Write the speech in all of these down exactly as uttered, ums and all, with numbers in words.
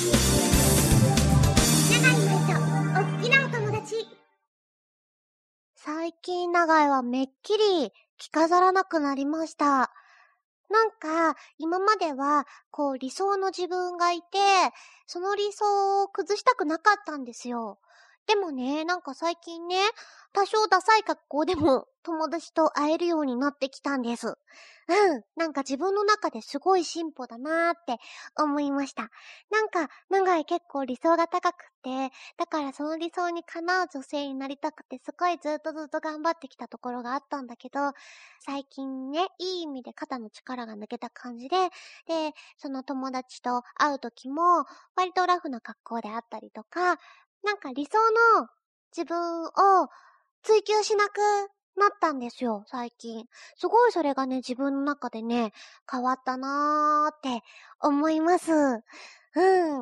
最近長井はめっきり着飾らなくなりました。なんか今まではこう理想の自分がいて、その理想を崩したくなかったんですよ。でもね、なんか最近ね、多少ダサい格好でも友達と会えるようになってきたんです。うん、なんか自分の中ですごい進歩だなーって思いました。なんか長井結構理想が高くて、だからその理想にかなう女性になりたくてすごいずっとずっと頑張ってきたところがあったんだけど、最近ね、いい意味で肩の力が抜けた感じで、で、その友達と会う時も割とラフな格好であったりとか、なんか理想の自分を追求しなくなったんですよ、最近。すごいそれがね、自分の中でね、変わったなーって思います。うん。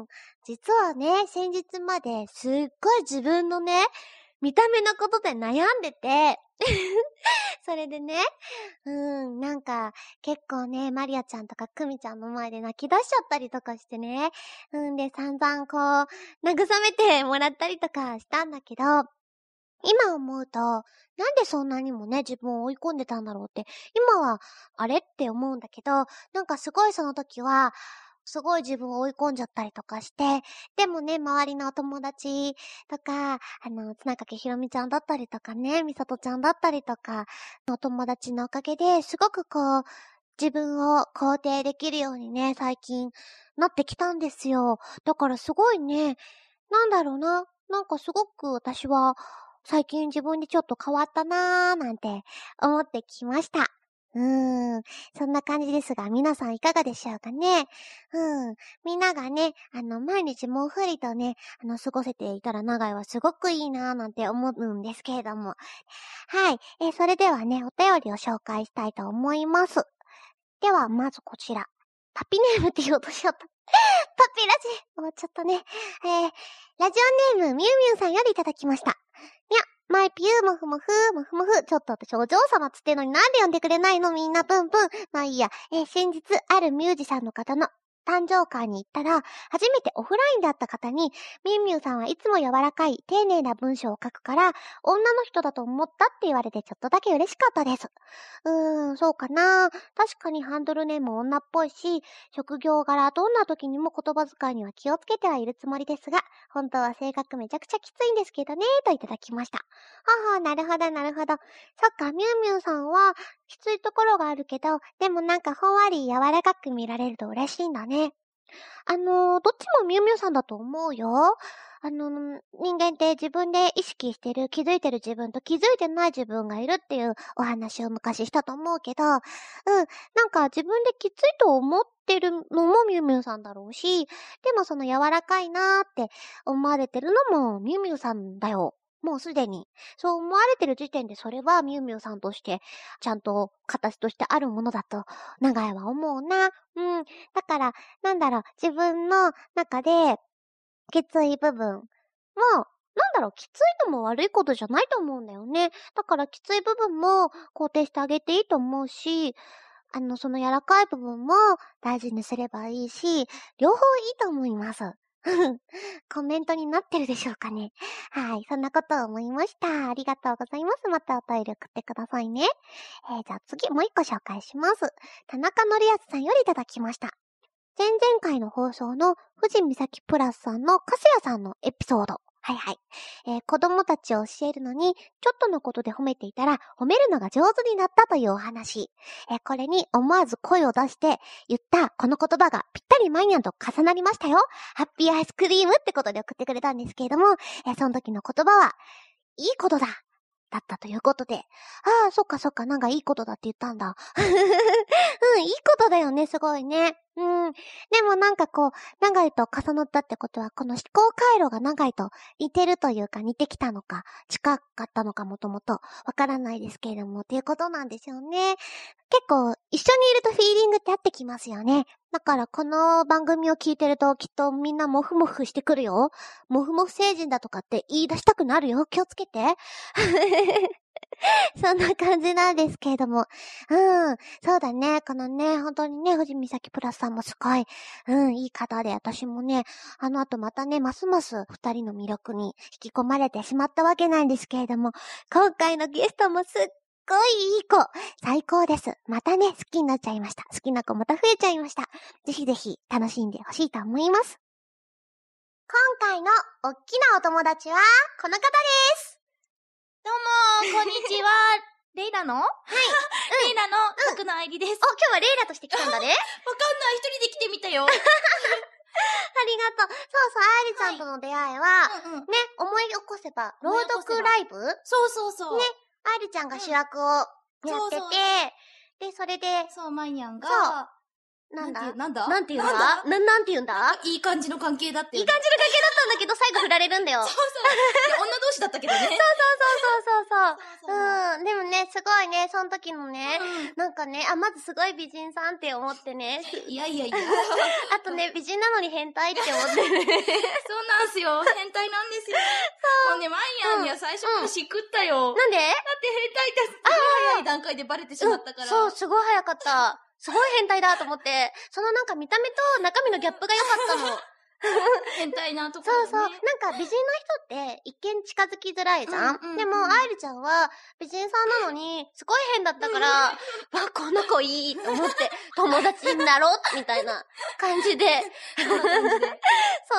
実はね、先日まですっごい自分のね、見た目のことで悩んでて、それでね、うん、なんか、結構ね、マリアちゃんとかクミちゃんの前で泣き出しちゃったりとかしてね、うんで、散々こう、慰めてもらったりとかしたんだけど、今思うと、なんでそんなにもね、自分を追い込んでたんだろうって、今は、あれって思うんだけど、なんかすごいその時は、すごい自分を追い込んじゃったりとかして、でもね、周りのお友達とか、あの、つなかけひろみちゃんだったりとかね、みさとちゃんだったりとか、お友達のおかげですごくこう、自分を肯定できるようにね、最近なってきたんですよ。だからすごいね、なんだろうな、なんかすごく私は、最近自分にちょっと変わったなーなんて思ってきました。うーん、そんな感じですが、皆さんいかがでしょうかね。うん、みんながね、あの、毎日もうふりとね、あの、過ごせていたら長いはすごくいいなーなんて思うんですけれども。はい、えーそれではね、お便りを紹介したいと思います。では、まずこちら。パピネームって言おうとしちゃった。パピラジ終わっちゃったね。えー、ラジオネームみゆみゆさんよりいただきました。にゃ、マイピューもふもふ、もふもふ。ちょっと私お嬢様つってのになんで呼んでくれないのみんなぷんぷん。まあいいや。えー、先日あるミュージシャンの方の誕生会に行ったら、初めてオフラインだった方に、みゆみゆさんはいつも柔らかい、丁寧な文章を書くから、女の人だと思ったって言われてちょっとだけ嬉しかったです。うーん、そうかな。確かにハンドルネーム女っぽいし、職業柄どんな時にも言葉遣いには気をつけてはいるつもりですが、本当は性格めちゃくちゃきついんですけどね、といただきました。はは、なるほどなるほど。そっか、みゆみゆさんはきついところがあるけど、でもなんかほんわり柔らかく見られると嬉しいんだね。あのー、どっちもみゆみゆさんだと思うよ。あのー、人間って自分で意識してる、気づいてる自分と気づいてない自分がいるっていうお話を昔したと思うけど、うん、なんか自分できついと思ってるのもみゆみゆさんだろうし、でもその柔らかいなーって思われてるのもみゆみゆさんだよ。もうすでに。そう思われてる時点でそれはみゆみゆさんとして、ちゃんと形としてあるものだと、長井は思うな。うん。だから、なんだろう、自分の中で、きつい部分も、なんだろう、きついのも悪いことじゃないと思うんだよね。だからきつい部分も肯定してあげていいと思うし、あの、その柔らかい部分も大事にすればいいし、両方いいと思います。コメントになってるでしょうかね。はい、そんなことを思いました。ありがとうございます。またお便り送ってくださいね。えー、じゃあ次もう一個紹介します。田中のりやすさんよりいただきました。前々回の放送の藤美咲プラスさんのかすやさんのエピソード。はいはい。えー、子供たちを教えるのに、ちょっとのことで褒めていたら、褒めるのが上手になったというお話。えー、これに思わず声を出して言ったこの言葉がぴったりマイニャンと重なりましたよ。ハッピーアイスクリームってことで送ってくれたんですけれども、えー、その時の言葉は、いいことだだったということで。ああ、そっかそっか、なんかいいことだって言ったんだ。うん、いいことだよね、すごいね。うん。でもなんかこう、長井と重なったってことは、この思考回路が長井と似てるというか、似てきたのか、近かったのかもともと、わからないですけれども、っていうことなんですよね。結構、一緒にいるとフィーリングって合ってきますよね。だからこの番組を聞いてるときっとみんなモフモフしてくるよ。モフモフ星人だとかって言い出したくなるよ。気をつけて。 そんな感じなんですけれども。うん。そうだね。このね、本当にね、藤見咲プラスさんもすごい、うん、いい方で、私もね、あの後またね、ますます二人の魅力に引き込まれてしまったわけなんですけれども、今回のゲストもすっごいいい子。最高です。またね、好きになっちゃいました。好きな子また増えちゃいました。ぜひぜひ楽しんでほしいと思います。今回のおっきなお友達は、この方です。 どうも、こんにちは。レイラのはい。レイラの僕の愛理です。お、 今日はレイラとして来たんだね。わかんない。一人で来てみたよ。 ありがとう。そうそう、愛理ちゃんとの出会いは、うんうん、ね、思い起こせば、朗読ライブそうそうそう。 ね、愛理ちゃんが主役をやってて、うん、そうそうで、それで、 そう、マイニャンが、 そう。なんだなんだなんて言うんだな、なんて言うんだいい感じの関係だって。 いい感じの関係だったんだけど、最後振られるんだよ。 そうそう。女同士だったけどね。そうそうそうそうそうそう。うん。でもね、すごいね、その時のね、うん、なんかね、あ、まずすごい美人さんって思ってね。 いやいやいや。 あとね、美人なのに変態って思ってね。 そうなんすよ。変態なんですよ。そう。もうね、マイヤンには最初からしくったよ。 うん、なんでだって変態ってすごい早い段階でバレてしまったから。 うん、そう、すごい早かった。すごい変態だと思って、そのなんか見た目と中身のギャップが良かったの。 変態なところ、ね、 そうそう。なんか美人の人って一見近づきづらいじゃん、うんうんうん、でも、愛理ちゃんは美人さんなのに、すごい変だったから、わ、この子いいと思って、友達になろうみたいな感じで。 そんな感じで。 そう。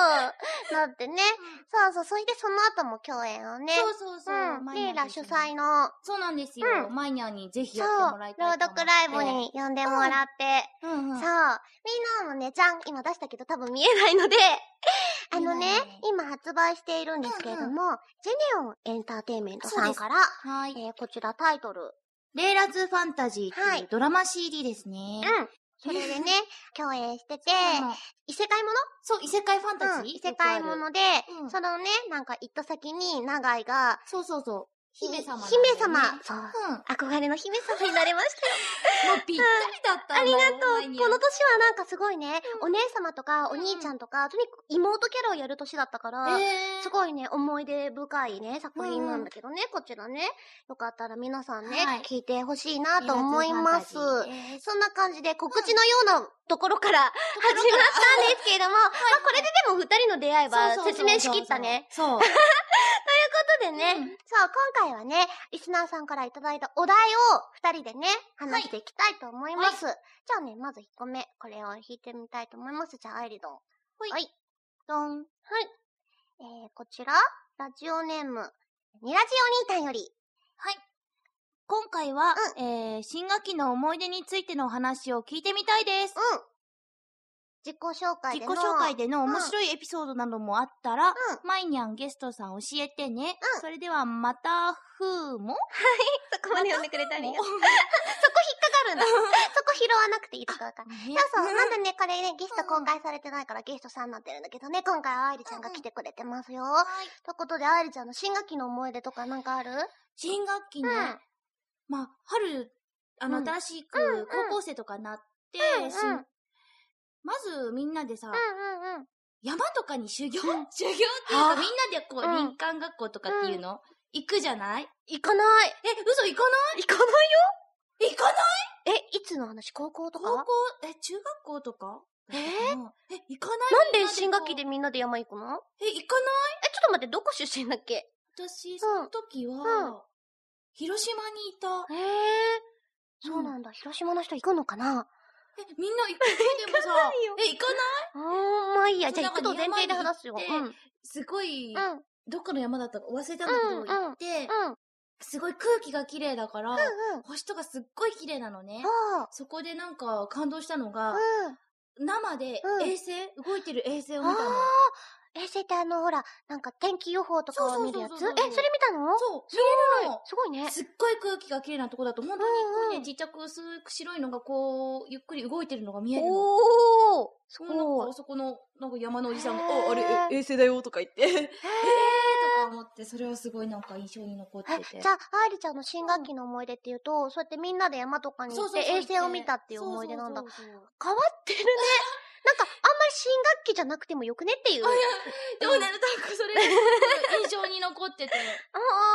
なってね、うん。そうそう。それでその後も共演をね。 そうそうそう。 うん。レイラ主催の。 そうなんですよ。うん、マイニャンにぜひやってもらいたいと思って。 朗読ライブに呼んでもらって。うんうんうん、そう。みんなもね、じゃん今出したけど多分見えないので、あのね、今発売しているんですけれども、うんうん、ジェネオンエンターテインメントさんから、はい、えー、こちらタイトル。 レイラズファンタジーっていうドラマ シーディー ですね。 うん。それでね、共演してて、異世界ものそう、異世界ファンタジー、うん、 異世界もので、うん、そのね、なんか行った先に長井が、 そうそうそう。姫様、ね。 姫様。そう、うん。憧れの姫様になれましたよ。もうぴったりだったんだ、 うん、ありがとう。この年はなんかすごいね、うん、お姉様とかお兄ちゃんとか、うん、とにかく妹キャラをやる年だったから、えー、すごいね、思い出深いね、作品なんだけどね、うん、こちらね。よかったら皆さんね、はい、聞いてほしいなと思います。そんな感じで告知のようなところから始まったんですけれども、まあこれででも二人の出会いは説明しきったね。 そう。 ということでね、うん、そう、今回はね、リスナーさんからいただいたお題を二人でね、話していきたいと思います。はい、じゃあね、まず一個目、これを弾いてみたいと思います。じゃあ、アイリドン。はい。はい。ドン。はい。えー、こちら、ラジオネーム、ニラジお兄たんより。 はい。今回は、うん、えー、新学期の思い出についてのお話を聞いてみたいです。 うん。自己紹介での。 自己紹介での面白いエピソードなどもあったら、うん、マイニャンゲストさん教えてね。うん、それでは、またふーもはい、 そこまで読んでくれたり。そこ引っかかるんだ。そこ拾わなくていいとかわかんない。そうそう、まだね、これね、ゲスト公開されてないからゲストさんになってるんだけどね、今回は愛理ちゃんが来てくれてますよ。うんうん、ということで、愛理ちゃんの新学期の思い出とかなんかある？ 新学期ね、うん、まあ、春、あの、うん、新しく高校生とかなって、うんうん、まずみんなでさ、うんうんうん、山とかに修行、うん、修行っていうかみんなでこう、林間学校とかっていうの、うん、行くじゃない？ 行かない。 え、嘘行かない？ 行かないよ。 行かない？ え、いつの話？高校とか？ 高校、え、中学校とか？ えー、え、 行かない？ なんで新学期でみんなで山行くの？ え、行かない？ え、ちょっと待って、どこ出身だっけ？ 私、その時は、うん、広島にいた。 へえー、そうなんだ、うん、広島の人行くのかな？ え、みんな行くでもさ、え、行かない？ あー、まあいいや、じゃあ行くと前提で話すよ。 うん。すごい、うん、どっかの山だったか忘れたんだけど、行って、うんうん、すごい空気が綺麗だから、うんうん、星とかすっごい綺麗なのね。そこでなんか感動したのが、うん、生で衛星、うん、動いてる衛星を見たの。 衛星ってあの、ほら、なんか天気予報とかを見るやつ？え、それ見たの？ そう、見えるの。 すごいね。 すっごい空気が綺麗なとこだと、本当にこうね、ちっちゃく薄く白いのがこう、ゆっくり動いてるのが見えるの。おー！そう。なんか、あそこの、なんか山のおじさんが、あ、あれ、衛星だよとか言って、へーとか思って、それはすごいなんか印象に残ってて。 じゃあ、愛理ちゃんの新学期の思い出っていうと、そうやってみんなで山とかに行って衛星を見たっていう思い出なんだ。変わってるね。なんか、あんまり新学期じゃなくてもよくねっていう。 でもね、なんかそれが印象に残ってて。 ああ。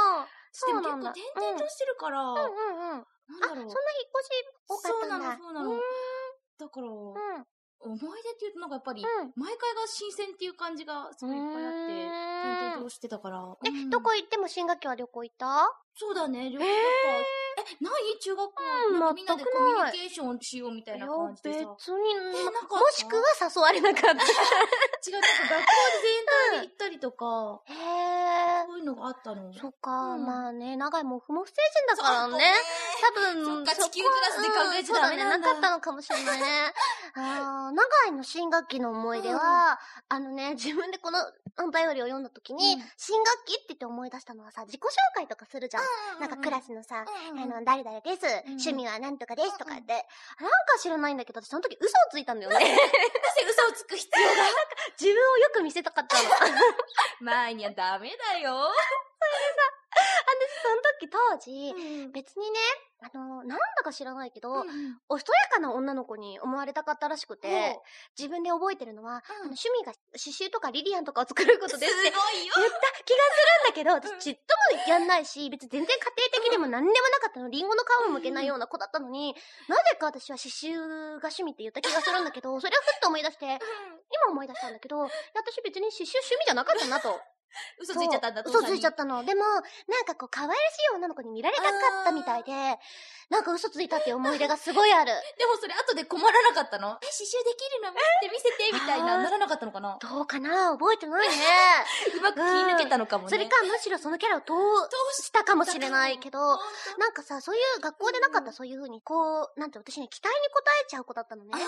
でも結構転々としてるから、 うんうんうん。 なんだろう。 あ、そんな引っ越し多かったんだ。 そうなの、そうなの。だから、思い出って言うとなんかやっぱり、毎回が新鮮っていう感じがすごいいっぱいあって、転々としてたから。 え、どこ行っても新学期は旅行行った？ そうだね、旅行。え、ない中学校、なんかみんなでコミュニケーションしようみたいな感じでさ。 別に、もしくは誘われなかった。違う、なんか学校で全体で行ったりとか、へー。そういうのがあったの。 そっか、まあね、長井も不毛不成人だからね。多分、 そっか、地球クラスで考えちゃダメなんだ。 なかったのかもしれないね。あ長井の新学期の思い出は、あのね、自分でこのお便りを読んだ時に、新学期って言って思い出したのはさ、自己紹介とかするじゃん。なんかクラスのさ、あの、誰々です、趣味はなんとかですとかって、なんか知らないんだけど、私その時嘘をついたんだよね。なぜ嘘をつく必要が？なんか自分をよく見せたかったの。 前にはダメだよ。 それでさ、私その時当時、別にね、あの、なんだか知らないけど、おしとやかな女の子に思われたかったらしくて、自分で覚えてるのは、趣味が刺繍とかリリアンとかを作ることですって言った気がするんだけど、私ちっともやんないし、別に全然家庭的でも何でもなかったの、リンゴの皮も剥けないような子だったのに、なぜか私は刺繍が趣味って言った気がするんだけど、それをふっと思い出して、今思い出したんだけど、私別に刺繍趣味じゃなかったなと。 嘘ついちゃったんだ、 嘘ついちゃったの。でも、なんかこう、可愛らしい女の子に見られたかったみたいで、なんか嘘ついたっていう思い出がすごいある。 でもそれ後で困らなかったの？え、刺繍できるの見せて見せてみたいな、ならなかったのかな？ どうかな？覚えてないね。 うまく切り抜けたのかもね。 それか、むしろそのキャラを通したかもしれないけど、なんかさ、そういう学校でなかったそういう風に、こう、なんて私ね、期待に応えちゃう子だったのね。だから、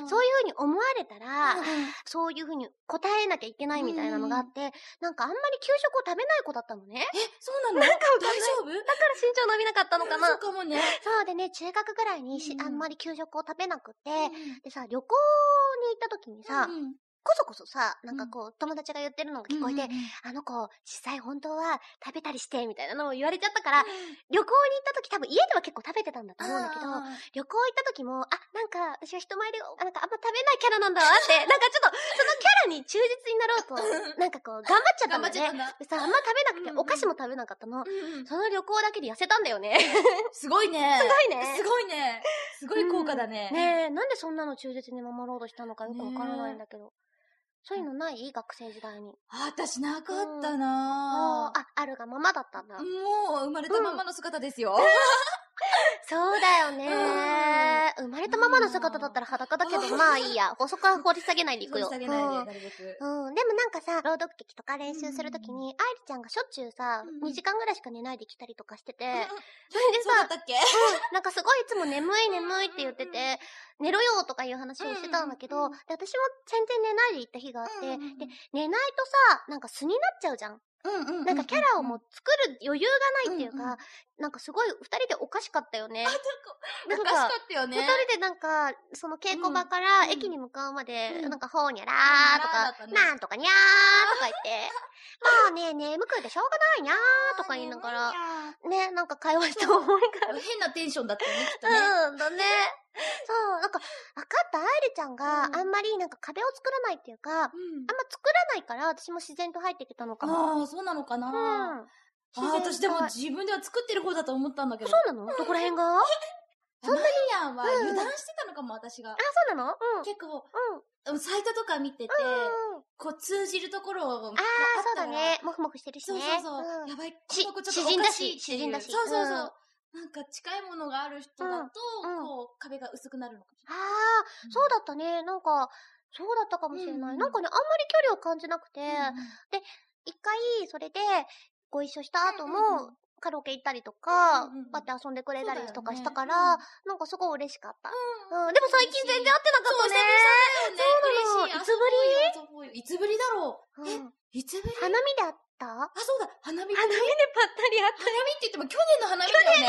そういう風に思われたら、そういう風に答えなきゃいけないみたいなのがあって、なんかあんまり給食を食べない子だったのね。 え、そうなの？ なんか大丈夫？ だから身長伸びなかったのかな。 そうかもね。 そうでね、中学ぐらいにあんまり給食を食べなくて、でさ、旅行に行った時にさ、こそこそさ、なんかこう、友達が言ってるのが聞こえて、あの子、実際本当は食べたりして、みたいなのを言われちゃったから、旅行に行った時多分家では結構食べてたんだと思うんだけど、旅行行った時も、あ、なんか私は人前で、なんかあんま食べないキャラなんだわって、なんかちょっと、そのキャラに忠実になろうと、なんかこう、頑張っちゃったんだね。でさ、あんま食べなくて、お菓子も食べなかったの。その旅行だけで痩せたんだよね。 すごいね。 すごいね。 すごいね。すごい効果だね。 ねえ、なんでそんなの忠実に守ろうとしたのかよくわからないんだけど。そういうのない？学生時代に。 あ、私なかったなぁ。あ、あるがままだったんだ。 もう、生まれたままの姿ですよ。 そうだよね。生まれたままの姿だったら裸だけど、まあいいや。そこは掘り下げないでいくよ。 掘り下げないで、なるべく。 うん。でもなんかさ、朗読劇とか練習するときに、愛理ちゃんがしょっちゅうさ、にじかんぐらいしか寝ないで来たりとかしてて、それでさ、 そうだったっけ？ なんかすごいいつも眠い眠いって言ってて、寝ろよとかいう話をしてたんだけど、で私も全然寝ないで行った日があって、で、寝ないとさ、なんか素になっちゃうじゃん。なんかキャラをもう作る余裕がないっていうか、なんかすごい二人でおかしかったよね。 おかしかったよね。 二人でなんか、その稽古場から駅に向かうまで、なんかほーにゃらーとか、なんとかにゃーとか言って、もうね、眠くてしょうがないにゃーとか言いながら、ね、なんか会話した思いが。 変なテンションだったよね、きっとね。 うん、だね。そう、なんか、わかった、愛理ちゃんがあんまりなんか壁を作らないっていうか、あんま作らないから私も自然と入ってきたのかも。 ああ、そうなのかな。うん。ああ、私でも自分では作ってる方だと思ったんだけど。 そうなの？どこら辺が？ そんなにやんは油断してたのかも、私が。 あ、そうなの？うん。 結構、うん。サイトとか見てて、こう通じるところを。 ああ、そうだね。もふもふしてるしね。 そうそうそう。やばい、この子ちょっと詩人だし、詩人だし。 そうそうそう。なんか近いものがある人だと、こう、壁が薄くなるのかもしれない。 ああ、そうだったね。なんか、そうだったかもしれない。なんかね、あんまり距離を感じなくて、で、一回、それで、ご一緒した後も、カラオケ行ったりとか、こうやって遊んでくれたりとかしたから、なんかすごい嬉しかった。うん。でも最近全然会ってなかったね。 そうなの。いつぶり？いつぶりだろう。え、いつぶり？ 花見で会った？ あ、そうだ、花見。 花見でぱったり会った。 花見って言っても去年の花見だよね。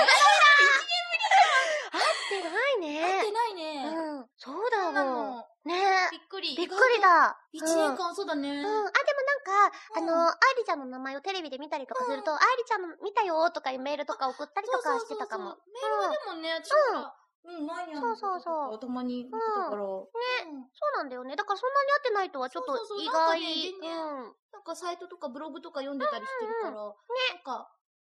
去年の花見だ。会ってないね。 会ってないね。 うん。そうだわ。ねえ。 びっくり。 びっくりだ。 一年間、そうだね。うん。あ、でもなんか、あの、愛理ちゃんの名前をテレビで見たりとかすると、愛理ちゃんの見たよとかいうメールとか送ったりとかしてたかも。 メールはでもね、私は、うん、前にそうそうそう。 たまに見てたから。ね、 そうなんだよね。だからそんなに会ってないとはちょっと意外。 うん。なんかサイトとかブログとか読んでたりしてるから、なんか、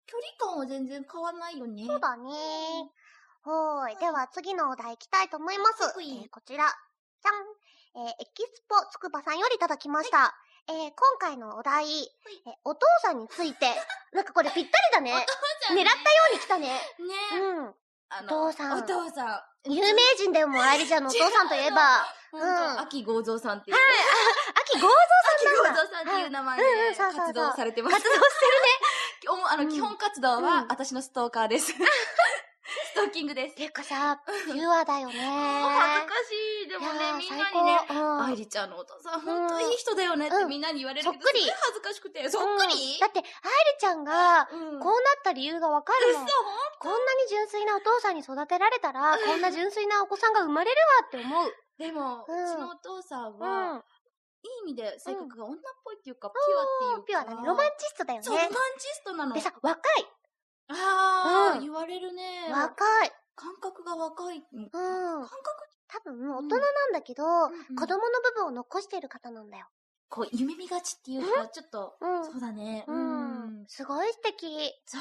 距離感は全然変わんないよね。 そうだね。ほーい。では次のお題いきたいと思います。えー、こちら。じゃん。えー、エキスポつくばさんよりいただきました。えー、今回のお題、えー、お父さんについて。なんかこれぴったりだね。狙ったように来たね。 ね。 うん。お父さん。 お父さん。 有名人だよ、もう、愛理ちゃんのお父さんといえば。 うん。秋豪三さんっていう。 はい。秋豪三さん。秋豪三さんっていう名前で活動されてます。 活動してるね。あの、基本活動は私のストーカーです。ストーキングです。 てかさ、ピュアだよね。 恥ずかしい。でもね、みんなにね、愛理ちゃんのお父さん、ほんといい人だよねってみんなに言われるけど、すごい恥ずかしくて。そっくりだって、愛理ちゃんが、こうなった理由がわかるの。こんなに純粋なお父さんに育てられたら、こんな純粋なお子さんが生まれるわって思う。 でも、うちのお父さんは、いい意味で性格が女っぽいっていうか、ピュアっていうか。 ピュアだね。ロマンチストだよね。 そう、ロマンチストなの。 でさ、若い。 ああ、言われるね。 若い。 感覚が若い。うん。 感覚多分、大人なんだけど、子供の部分を残してる方なんだよ。 こう、夢見がちっていうか、ちょっと、そうだね。 うん。すごい素敵。 そう。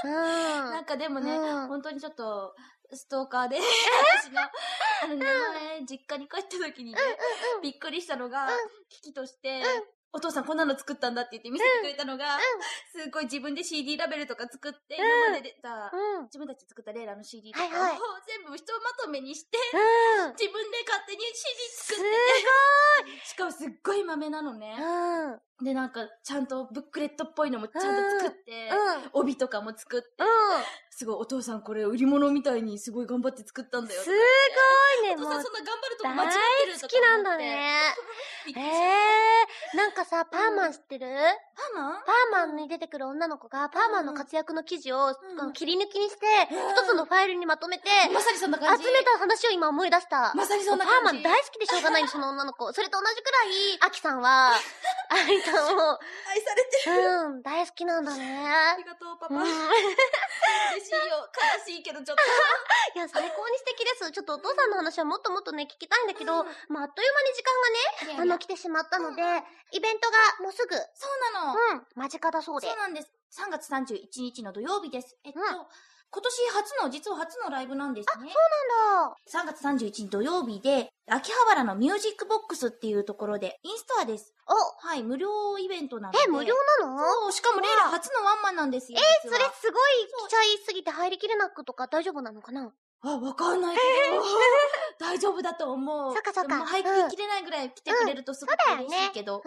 なんかでもね、本当にちょっと、ストーカーで、私の、あのね、前、実家に帰った時にね、びっくりしたのが、危機として、お父さんこんなの作ったんだって言って見せてくれたのが、すごい自分で シーディー ラベルとか作って、今まで出た、自分たちで作ったレイラの シーディー とかを全部ひとまとめにして、自分で勝手に シーディー 作って、すごいしかもすっごい豆なのね。で、なんか、ちゃんとブックレットっぽいのもちゃんと作って、帯とかも作って、すごいお父さんこれ売り物みたいにすごい頑張って作ったんだよ。 すごいね、 お父さんそんな頑張るとこ間違ってるとか。大好きなんだね。えー、なんかさ、パーマン知ってる？ パーマン？ パーマンに出てくる女の子が、パーマンの活躍の記事を切り抜きにして、一つのファイルにまとめて、 まさにそんな感じ。 集めた話を今思い出した。 まさにそんな感じ。パーマン大好きでしょうがないその女の子。それと同じくらい、アキさんは、愛さんを、 愛されてる。 うん、大好きなんだね。 ありがとう、パパ。嬉しいよ。悲しいけどちょっと。 いや、最高に素敵です。ちょっとお父さんの話はもっともっとね、聞きたいんだけど、まあ、あっという間に時間がね、あの、来てしまったので、イベントがもうすぐ。 そうなの。 うん、間近だそうで。 そうなんです。さんがつさんじゅういちにちの土曜日です。えっと、今年初の、実は初のライブなんですね。 あ、そうなんだ。 さんがつさんじゅういちにち土曜日で、秋葉原のミュージックボックスっていうところで、インストアです。 おはい、無料イベントなので。 え、無料なの？ そう、しかもレイラ初のワンマンなんですよ。 えー、それすごい来ちゃいすぎて入りきれなくとか大丈夫なのかな？ あ、わかんないけど。大丈夫だと思う。 そっかそっか。 入りきれないぐらい来てくれるとすごく嬉しいけど。 うん。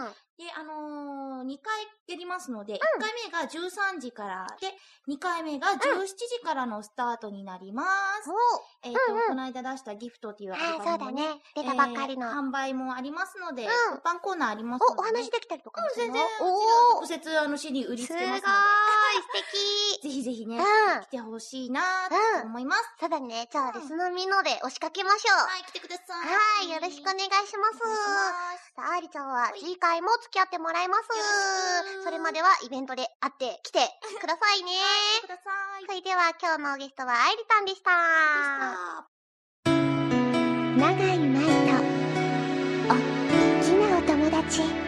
で、あのー、にかいやりますので、いっかいめがじゅうさんじからで、にかいめがじゅうしちじからのスタートになります。えっと、この間出したギフトっていうアルバムもね、 出たばっかりの。 販売もありますので、物販コーナーありますので。 お、お話できたりとかもするの？ 全然、直接あの シーディー 売りつけますので。 すごーい、素敵。 ぜひぜひね、来てほしいなと思います。 そうだね。じゃあ、リスナーみんなで押しかけましょう。 はい、来てください。 はい、よろしくお願いします。さあ、ありちゃんは次回も付き合ってもらいます。それまではイベントで会って来てくださいね。 来てください。 それでは今日のゲストは愛理たんでした。長いマイと、おっきなお友達。